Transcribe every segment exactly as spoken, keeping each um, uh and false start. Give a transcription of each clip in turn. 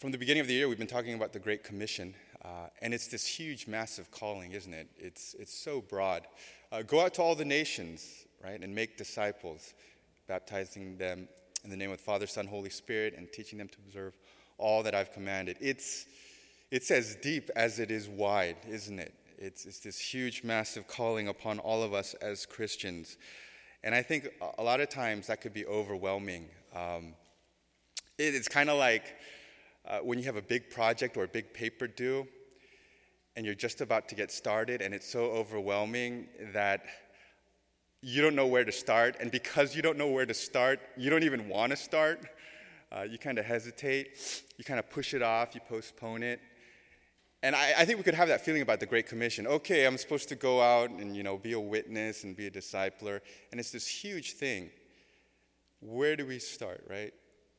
From the beginning of the year, we've been talking about the Great Commission, uh, and it's this huge, massive calling, isn't it? It's it's so broad. Uh, go out to all the nations, right, and make disciples, baptizing them in the name of the Father, Son, Holy Spirit, and teaching them to observe all that I've commanded. It's it's as deep as it is wide, isn't it? It's it's this huge, massive calling upon all of us as Christians, and I think a lot of times that could be overwhelming. Um, it, it's kind of like Uh, when you have a big project or a big paper due, and you're just about to get started, and it's so overwhelming that you don't know where to start, and because you don't know where to start, you don't even want to start. Uh, you kind of hesitate, you kind of push it off, you postpone it. And I, I think we could have that feeling about the Great Commission. Okay, I'm supposed to go out and, you know, be a witness and be a discipler, and it's this huge thing. Where do we start, right?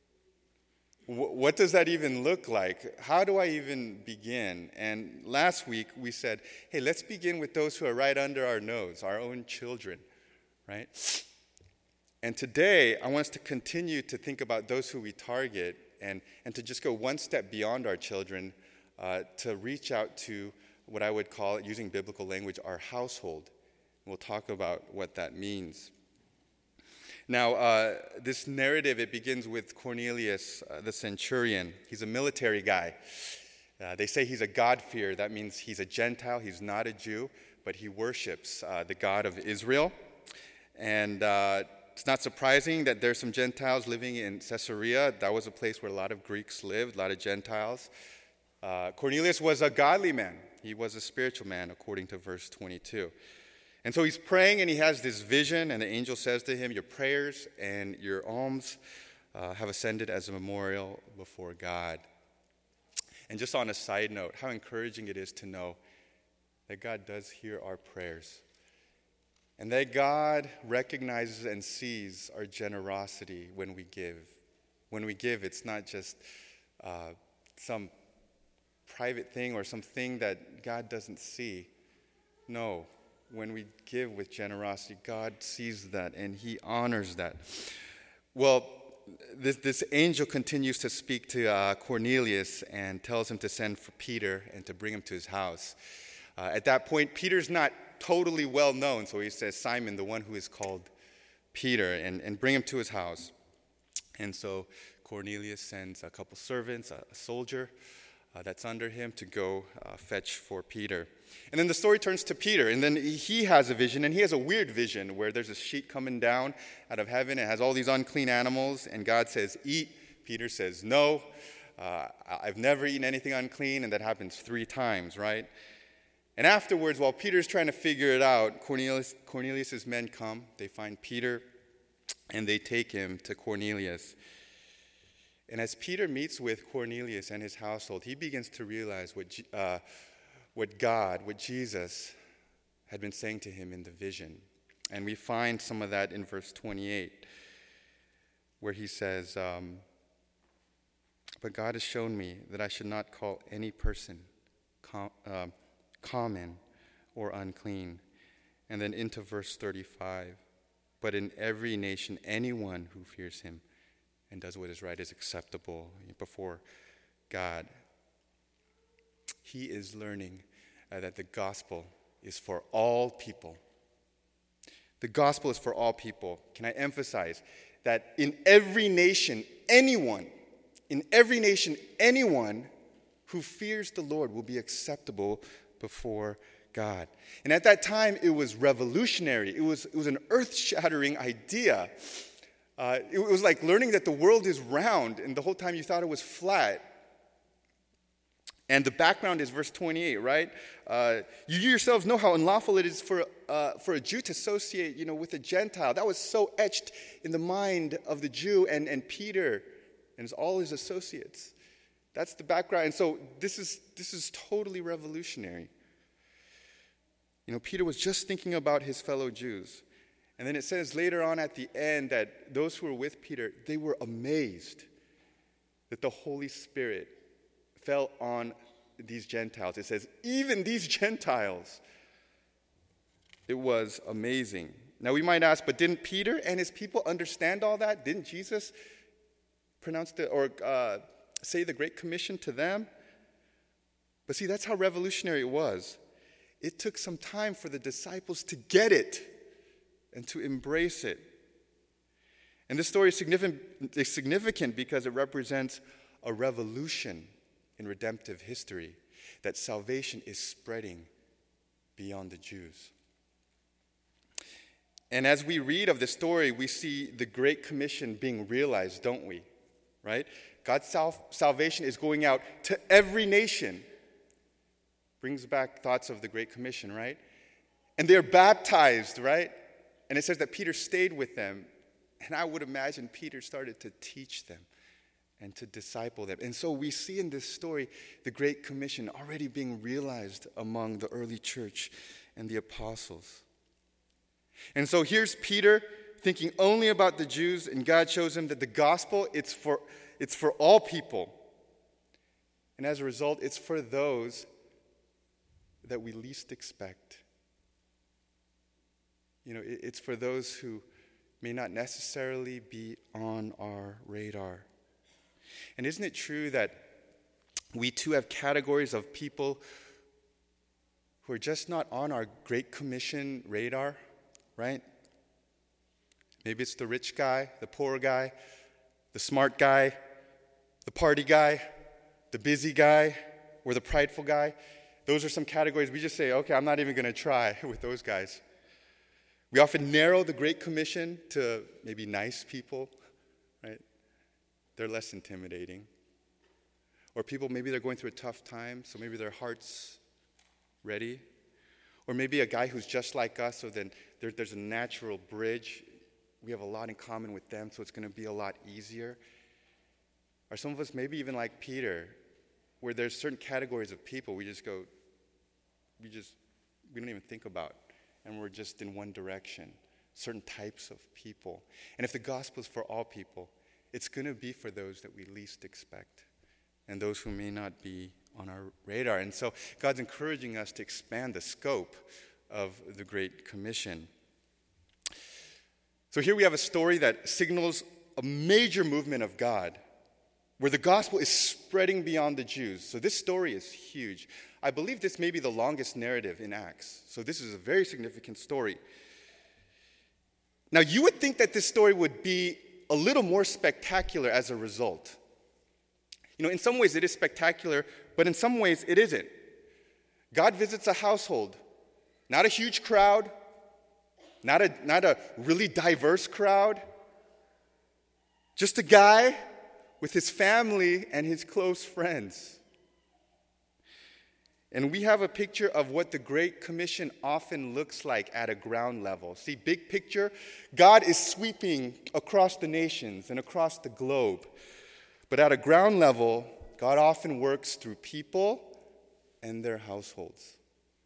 What does that even look like? How do I even begin? And last week we said, hey, let's begin with those who are right under our nose, our own children, right? And today I want us to continue to think about those who we target and, and to just go one step beyond our children uh, to reach out to what I would call, using biblical language, our household. We'll talk about what that means. Now, uh, this narrative, it begins with Cornelius, uh, the centurion. He's a military guy. Uh, they say he's a God-fearer. That means he's a Gentile. He's not a Jew, but he worships uh, the God of Israel. And uh, it's not surprising that there's some Gentiles living in Caesarea. That was a place where a lot of Greeks lived, a lot of Gentiles. Uh, Cornelius was a godly man. He was a spiritual man, according to verse twenty-two. And so he's praying, and he has this vision, and the angel says to him, your prayers and your alms uh, have ascended as a memorial before God. And just on a side note, how encouraging it is to know that God does hear our prayers, and that God recognizes and sees our generosity when we give. When we give, it's not just uh, some private thing or something that God doesn't see. No. When we give with generosity, God sees that and he honors that. Well, this, this angel continues to speak to uh, Cornelius and tells him to send for Peter and to bring him to his house. Uh, at that point, Peter's not totally well known, so he says, Simon, the one who is called Peter, and, and bring him to his house. And so Cornelius sends a couple servants, a, a soldier uh, that's under him, to go uh, fetch for Peter. And then the story turns to Peter, and then he has a vision, and he has a weird vision where there's a sheet coming down out of heaven. It has all these unclean animals, and God says, eat. Peter says, no, uh, I've never eaten anything unclean, and that happens three times, right? And afterwards, while Peter's trying to figure it out, Cornelius, Cornelius' men come. They find Peter, and they take him to Cornelius. And as Peter meets with Cornelius and his household, he begins to realize what uh, what God, what Jesus had been saying to him in the vision. And we find some of that in verse twenty-eight, where he says, um, but God has shown me that I should not call any person com- uh, common or unclean. And then into verse thirty-five, but in every nation, anyone who fears him and does what is right is acceptable before God. He is learning uh, that the gospel is for all people. The gospel is for all people. Can I emphasize that in every nation, anyone, in every nation, anyone who fears the Lord will be acceptable before God. And at that time, it was revolutionary. It was, it was an earth-shattering idea. Uh, it was like learning that the world is round, and the whole time you thought it was flat. And the background is verse twenty-eight, right? Uh, you yourselves know how unlawful it is for uh, for a Jew to associate, you know, with a Gentile. That was so etched in the mind of the Jew and, and Peter and all his associates. That's the background. And so this is this is totally revolutionary. You know, Peter was just thinking about his fellow Jews. And then it says later on at the end that those who were with Peter, they were amazed that the Holy Spirit fell on these Gentiles. It says, even these Gentiles. It was amazing. Now we might ask, but didn't Peter and his people understand all that? Didn't Jesus pronounce the, or uh, say the Great Commission to them. But see, that's how revolutionary it was. It took some time for the disciples to get it and to embrace it. And this story is significant, is significant because it represents a revolution in redemptive history, that salvation is spreading beyond the Jews. And as we read of the story, we see the Great Commission being realized, don't we? Right? God's sal- salvation is going out to every nation. Brings back thoughts of the Great Commission, right? And they're baptized, right? And it says that Peter stayed with them. And I would imagine Peter started to teach them and to disciple them. And so we see in this story the Great Commission already being realized among the early church and the apostles. And so here's Peter thinking only about the Jews, and God shows him that the gospel, it's for, it's for all people. And as a result, it's for those that we least expect. You know, it's for those who may not necessarily be on our radar. And isn't it true that we too have categories of people who are just not on our Great Commission radar, right? Maybe it's the rich guy, the poor guy, the smart guy, the party guy, the busy guy, or the prideful guy. Those are some categories we just say, okay, I'm not even going to try with those guys. We often narrow the Great Commission to maybe nice people, right? They're less intimidating. Or people, maybe they're going through a tough time, so maybe their heart's ready. Or maybe a guy who's just like us, so then there, there's a natural bridge. We have a lot in common with them, so it's going to be a lot easier. Or some of us, maybe even like Peter, where there's certain categories of people we just go, we just, we don't even think about. And we're just in one direction, certain types of people. And if the gospel is for all people, it's going to be for those that we least expect and those who may not be on our radar. And so God's encouraging us to expand the scope of the Great Commission. So here we have a story that signals a major movement of God, where the gospel is spreading beyond the Jews. So this story is huge. I believe this may be the longest narrative in Acts. So this is a very significant story. Now, you would think that this story would be a little more spectacular as a result. You know, in some ways it is spectacular, but in some ways it isn't. God visits a household, not a huge crowd, not a, not a really diverse crowd, just a guy with his family and his close friends. And we have a picture of what the Great Commission often looks like at a ground level. See, big picture, God is sweeping across the nations and across the globe. But at a ground level, God often works through people and their households.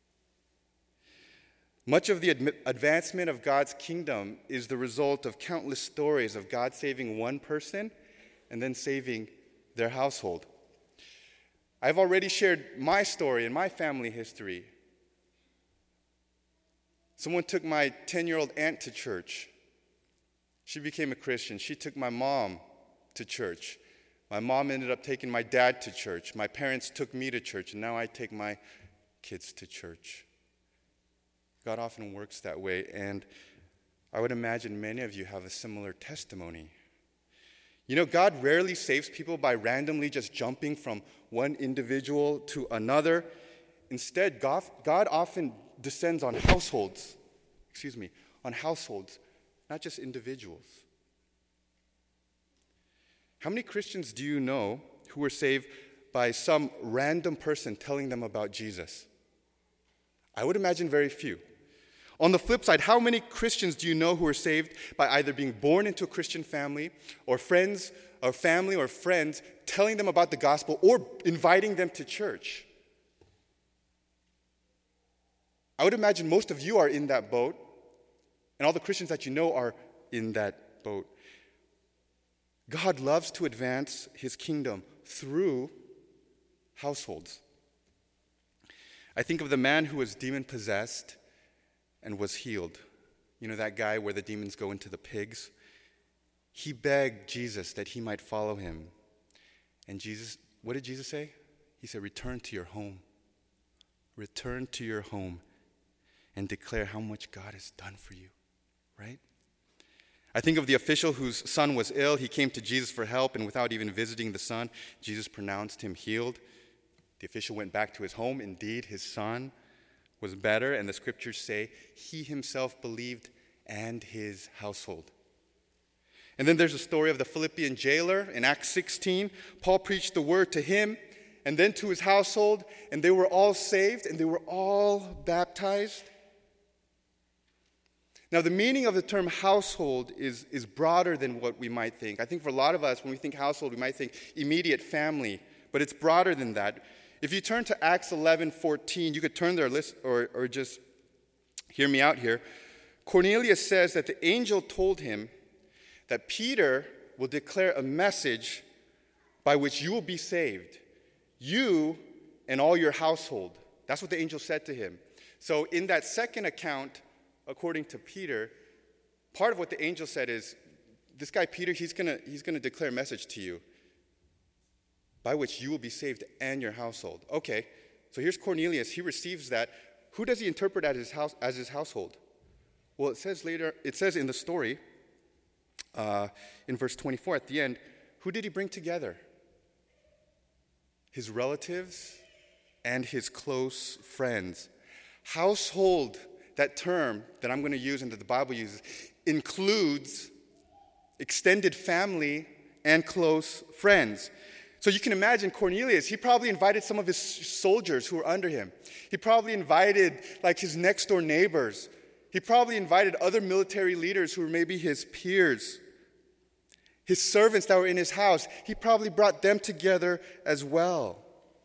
Much of the ad- advancement of God's kingdom is the result of countless stories of God saving one person and then saving their household. I've already shared my story and my family history. Someone took my ten-year-old aunt to church. She became a Christian. She took my mom to church. My mom ended up taking my dad to church. My parents took me to church, and now I take my kids to church. God often works that way, and I would imagine many of you have a similar testimony. You know, God rarely saves people by randomly just jumping from one individual to another. Instead, God, God often descends on households, excuse me, on households, not just individuals. How many Christians do you know who were saved by some random person telling them about Jesus? I would imagine very few. On the flip side, how many Christians do you know who are saved by either being born into a Christian family or friends or family or friends telling them about the gospel or inviting them to church? I would imagine most of you are in that boat, and all the Christians that you know are in that boat. God loves to advance his kingdom through households. I think of the man who was demon-possessed and was healed. You know that guy where the demons go into the pigs? He begged Jesus that he might follow him. And Jesus, what did Jesus say? He said, return to your home. Return to your home and declare how much God has done for you, right? I think of the official whose son was ill. He came to Jesus for help, and without even visiting the son, Jesus pronounced him healed. The official went back to his home. Indeed, his son was better, and the scriptures say he himself believed and his household. And then there's a story of the Philippian jailer in Acts sixteen. Paul preached the word to him and then to his household, and they were all saved, and they were all baptized. Now, the meaning of the term household is, is broader than what we might think. I think for a lot of us, when we think household, we might think immediate family, but it's broader than that. If you turn to Acts eleven fourteen, you could turn there list, or, or just hear me out here. Cornelius says that the angel told him that Peter will declare a message by which you will be saved, you and all your household. That's what the angel said to him. So in that second account, according to Peter, part of what the angel said is, this guy Peter, he's gonna he's gonna declare a message to you by which you will be saved and your household. Okay, so here's Cornelius. He receives that. Who does he interpret as his house as his household? Well, it says later. It says in the story, uh, in verse twenty-four at the end, who did he bring together? His relatives and his close friends. Household. That term that I'm going to use and that the Bible uses includes extended family and close friends. So you can imagine Cornelius, he probably invited some of his soldiers who were under him. He probably invited like his next door neighbors. He probably invited other military leaders who were maybe his peers. His servants that were in his house, he probably brought them together as well.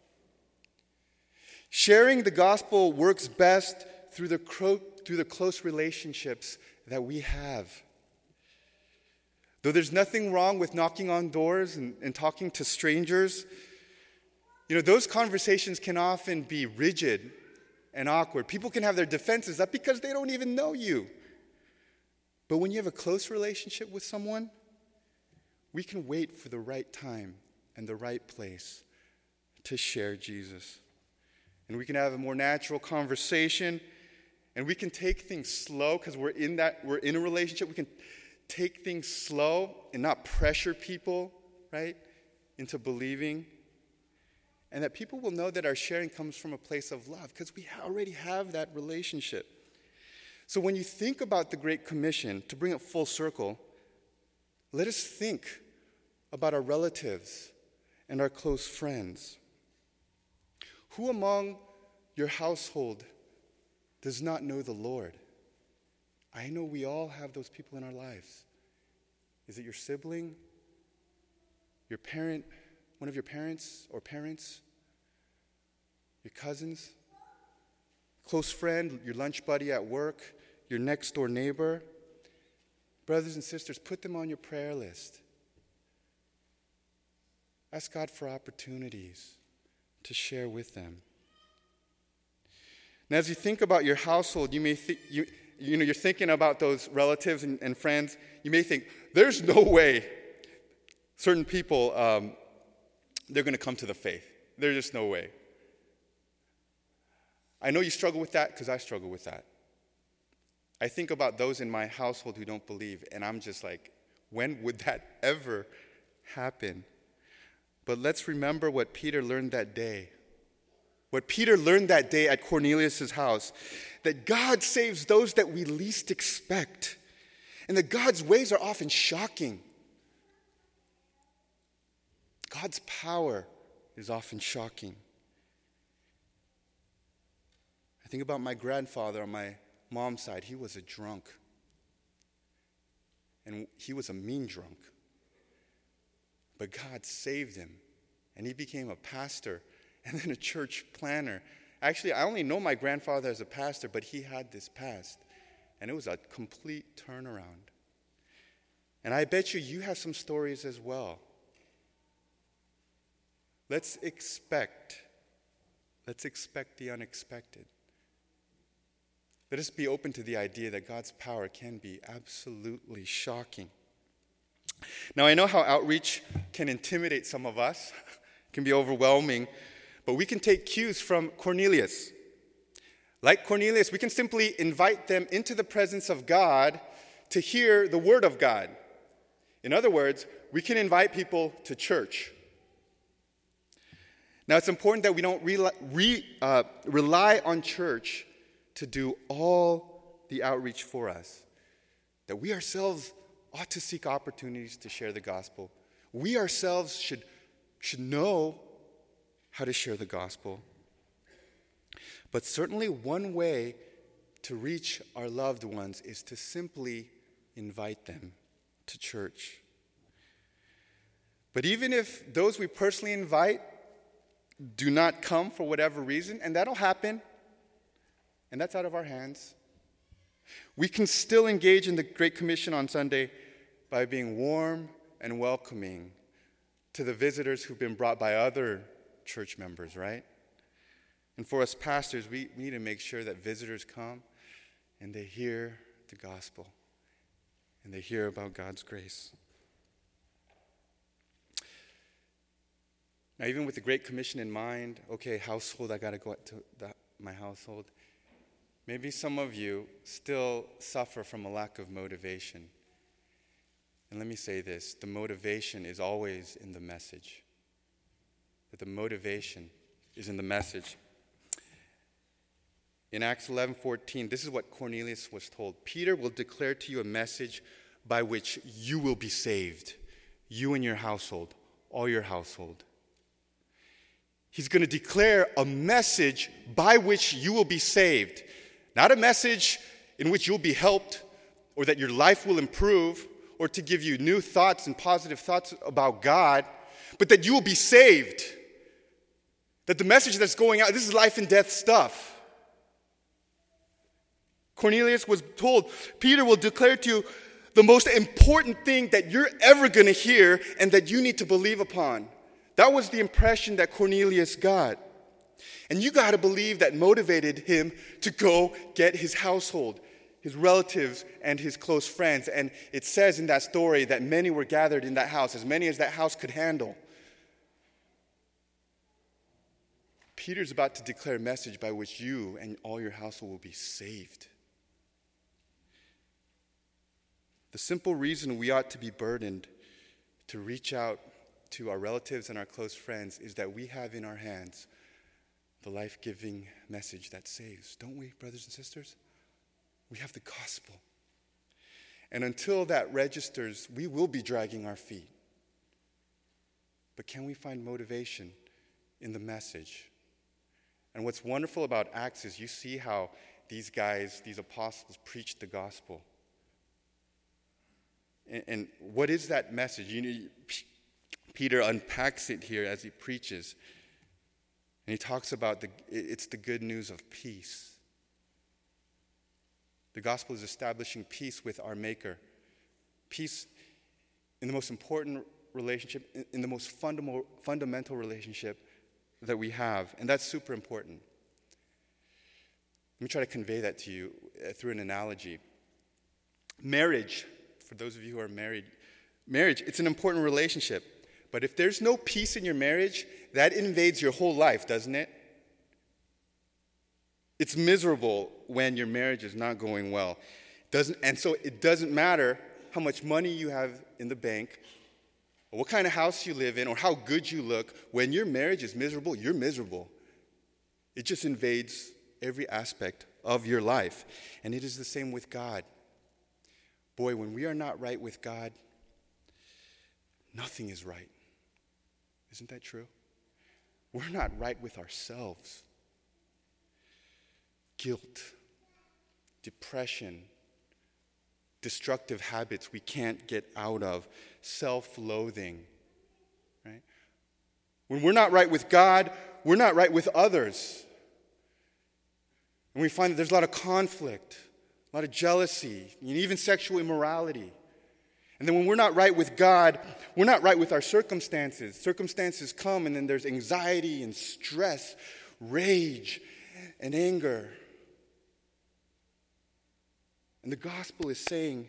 Sharing the gospel works best through the, cro- through the close relationships that we have. Though there's nothing wrong with knocking on doors and, and talking to strangers, you know, those conversations can often be rigid and awkward. People can have their defenses up because they don't even know you. But when you have a close relationship with someone, we can wait for the right time and the right place to share Jesus. And we can have a more natural conversation. And we can take things slow because we're in that, we're in a relationship. We can take things slow and not pressure people, right, into believing. And that people will know that our sharing comes from a place of love because we already have that relationship. So when you think about the Great Commission, to bring it full circle, let us think about our relatives and our close friends. Who among your household does not know the Lord? I know we all have those people in our lives. Is it your sibling, your parent, one of your parents or parents, your cousins, close friend, your lunch buddy at work, your next door neighbor? Brothers and sisters, put them on your prayer list. Ask God for opportunities to share with them. Now, as you think about your household, you may think, you, you know, you're thinking about those relatives and, and friends. You may think, there's no way certain people, um, they're going to come to the faith. There's just no way. I know you struggle with that because I struggle with that. I think about those in my household who don't believe, and I'm just like, when would that ever happen? But let's remember what Peter learned that day. What Peter learned that day at Cornelius' house, that God saves those that we least expect, and that God's ways are often shocking. God's power is often shocking. I think about my grandfather on my mom's side. He was a drunk, and he was a mean drunk. But God saved him, and he became a pastor and then a church planner. Actually, I only know my grandfather as a pastor, but he had this past, and it was a complete turnaround. And I bet you you have some stories as well. Let's expect, let's expect the unexpected. Let us be open to the idea that God's power can be absolutely shocking. Now, I know how outreach can intimidate some of us. can be overwhelming, but we can take cues from Cornelius. Like Cornelius, we can simply invite them into the presence of God to hear the word of God. In other words, we can invite people to church. Now, it's important that we don't re, re, uh, rely on church to do all the outreach for us. That we ourselves ought to seek opportunities to share the gospel. We ourselves should, should know how to share the gospel. But certainly one way to reach our loved ones is to simply invite them to church. But even if those we personally invite do not come for whatever reason, and that'll happen, and that's out of our hands, we can still engage in the Great Commission on Sunday by being warm and welcoming to the visitors who've been brought by other church members, right? And for us pastors, we, we need to make sure that visitors come and they hear the gospel and they hear about God's grace. Now, even with the Great Commission in mind, okay, household, I got to go out to the, my household. Maybe some of you still suffer from a lack of motivation. And let me say this, the motivation is always in the message. That the motivation is in the message. In Acts eleven fourteen, this is what Cornelius was told. Peter will declare to you a message by which you will be saved. You and your household, all your household. He's going to declare a message by which you will be saved. Not a message in which you'll be helped or that your life will improve or to give you new thoughts and positive thoughts about God, but that you will be saved. That the message that's going out, this is life and death stuff. Cornelius was told, Peter will declare to you the most important thing that you're ever going to hear and that you need to believe upon. That was the impression that Cornelius got. And you got to believe that motivated him to go get his household, his relatives, and his close friends. And it says in that story that many were gathered in that house, as many as that house could handle. Peter's about to declare a message by which you and all your household will be saved. The simple reason we ought to be burdened to reach out to our relatives and our close friends is that we have in our hands the life-giving message that saves. Don't we, brothers and sisters? We have the gospel. And until that registers, we will be dragging our feet. But can we find motivation in the message? And what's wonderful about Acts is you see how these guys, these apostles, preached the gospel. And, and what is that message? You know, Peter unpacks it here as he preaches. And he talks about the, it's the good news of peace. The gospel is establishing peace with our Maker. Peace in the most important relationship, in the most fundamental, fundamental relationship that we have. And that's super important. Let me try to convey that to you through an analogy. Marriage, for those of you who are married, marriage, it's an important relationship. But if there's no peace in your marriage, that invades your whole life, doesn't it? It's miserable when your marriage is not going well. Doesn't, and so it doesn't matter how much money you have in the bank, or what kind of house you live in, or how good you look. When your marriage is miserable, you're miserable. It just invades every aspect of your life. And it is the same with God. Boy, when we are not right with God, nothing is right. Isn't that true? We're not right with ourselves. Guilt, depression, destructive habits we can't get out of, self-loathing, right? When we're not right with God, we're not right with others. And we find that there's a lot of conflict, a lot of jealousy, and even sexual immorality. And then when we're not right with God, we're not right with our circumstances. Circumstances come, and then there's anxiety and stress, rage and anger. And the gospel is saying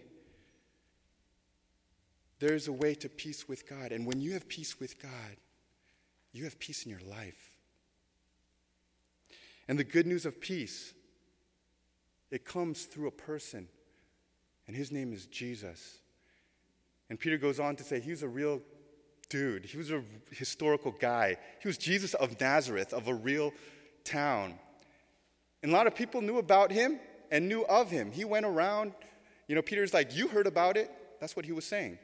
there's a way to peace with God. And when you have peace with God, you have peace in your life. And the good news of peace, it comes through a person, and his name is Jesus. And Peter goes on to say he was a real dude. He was a historical guy. He was Jesus of Nazareth, of a real town. And a lot of people knew about him and knew of him. He went around, you know, Peter's like, you heard about it. That's what he was saying.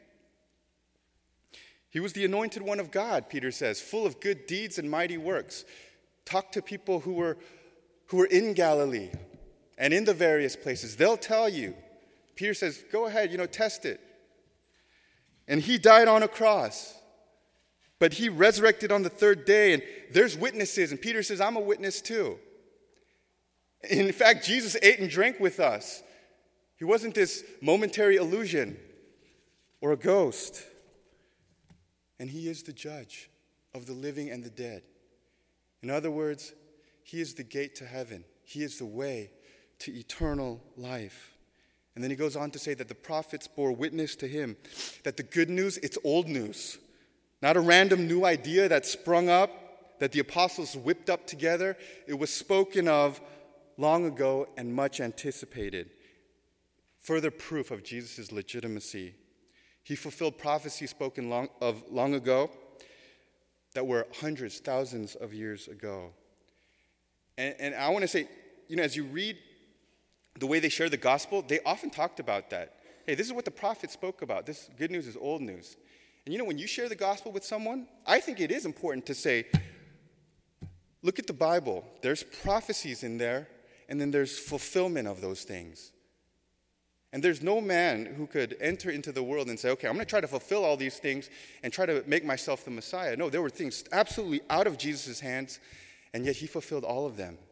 He was the anointed one of God, Peter says, full of good deeds and mighty works. Talk to people who were, who were in Galilee and in the various places. They'll tell you. Peter says, go ahead, you know, test it. And he died on a cross. But he resurrected on the third day, and there's witnesses. And Peter says, I'm a witness too. In fact, Jesus ate and drank with us. He wasn't this momentary illusion or a ghost. And he is the judge of the living and the dead. In other words, he is the gate to heaven. He is the way to eternal life. And then he goes on to say that the prophets bore witness to him, that the good news, it's old news. Not a random new idea that sprung up, that the apostles whipped up together. It was spoken of long ago and much anticipated. Further proof of Jesus' legitimacy. He fulfilled prophecy spoken long, of long ago that were hundreds, thousands of years ago. And, and I want to say, you know, as you read the way they share the gospel, they often talked about that. Hey, this is what the prophet spoke about. This good news is old news. And you know, when you share the gospel with someone, I think it is important to say, look at the Bible. There's prophecies in there, and then there's fulfillment of those things. And there's no man who could enter into the world and say, okay, I'm going to try to fulfill all these things and try to make myself the Messiah. No, there were things absolutely out of Jesus' hands, and yet he fulfilled all of them.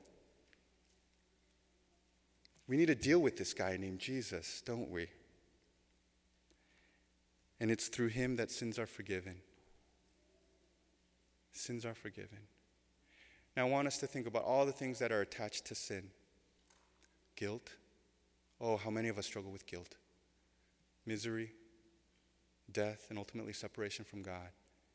We need to deal with this guy named Jesus, don't we? And it's through him that sins are forgiven. Sins are forgiven. Now I want us to think about all the things that are attached to sin. Guilt. Oh, how many of us struggle with guilt? Misery, death, and ultimately separation from God.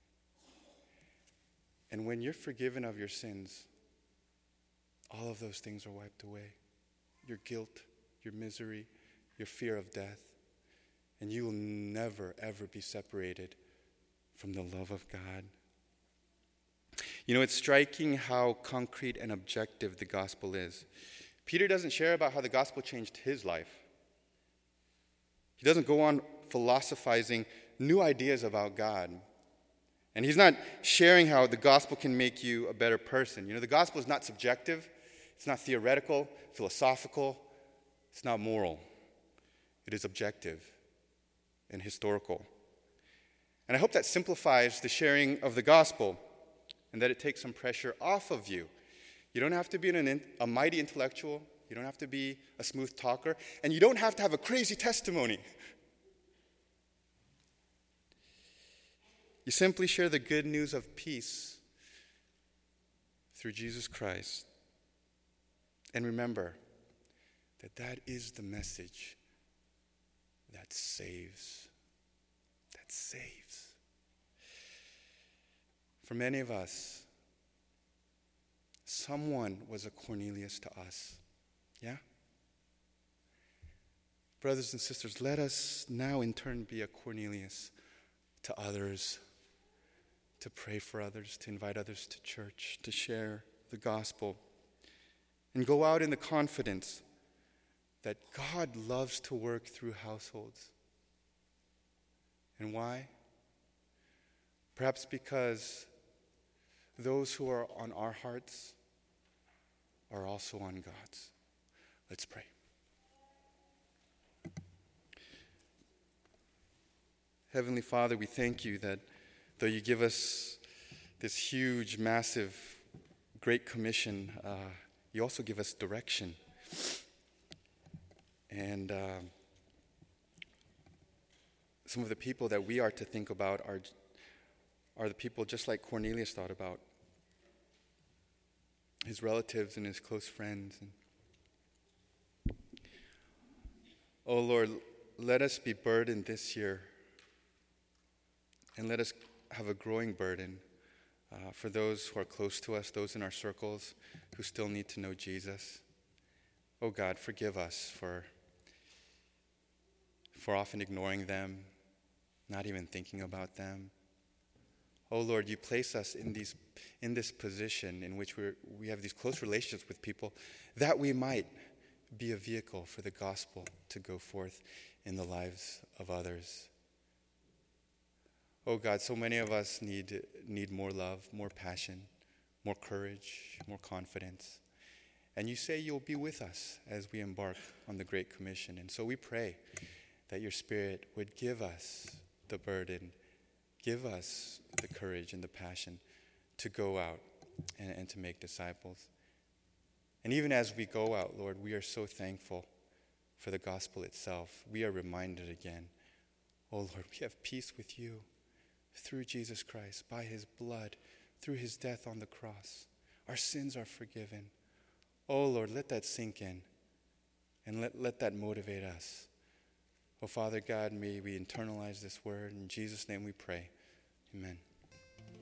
And when you're forgiven of your sins, all of those things are wiped away. Your guilt, your misery, your fear of death. And you will never, ever be separated from the love of God. You know, it's striking how concrete and objective the gospel is. Peter doesn't share about how the gospel changed his life. He doesn't go on philosophizing new ideas about God. And he's not sharing how the gospel can make you a better person. You know, the gospel is not subjective. It's not theoretical, philosophical. It's not moral. It is objective and historical. And I hope that simplifies the sharing of the gospel and that it takes some pressure off of you. You don't have to be an, a mighty intellectual. You don't have to be a smooth talker. And you don't have to have a crazy testimony. You simply share the good news of peace through Jesus Christ. And remember that that is the message that saves. That saves. For many of us, someone was a Cornelius to us. Yeah? Brothers and sisters, let us now in turn be a Cornelius to others, to pray for others, to invite others to church, to share the gospel, and go out in the confidence that God loves to work through households. And why? Perhaps because those who are on our hearts are also on God's. Let's pray. Heavenly Father, we thank you that though you give us this huge, massive, great commission, uh, you also give us direction. And uh, some of the people that we are to think about are, are the people just like Cornelius thought about. His relatives and his close friends. And oh Lord, let us be burdened this year. And let us have a growing burden uh, for those who are close to us, those in our circles who still need to know Jesus. Oh God, forgive us for, for often ignoring them, not even thinking about them. Oh Lord, you place us in these in this position in which we we have these close relationships with people, that we might be a vehicle for the gospel to go forth in the lives of others. Oh God, so many of us need need more love, more passion, more courage, more confidence. And you say you'll be with us as we embark on the Great Commission. And so we pray that your Spirit would give us the burden, give us the courage and the passion to go out and, and to make disciples. And even as we go out, Lord, we are so thankful for the gospel itself. We are reminded again, oh Lord, we have peace with you through Jesus Christ, by his blood, through his death on the cross. Our sins are forgiven. Oh Lord, let that sink in, and let, let that motivate us. Oh Father God, may we internalize this word. In Jesus' name we pray. Amen.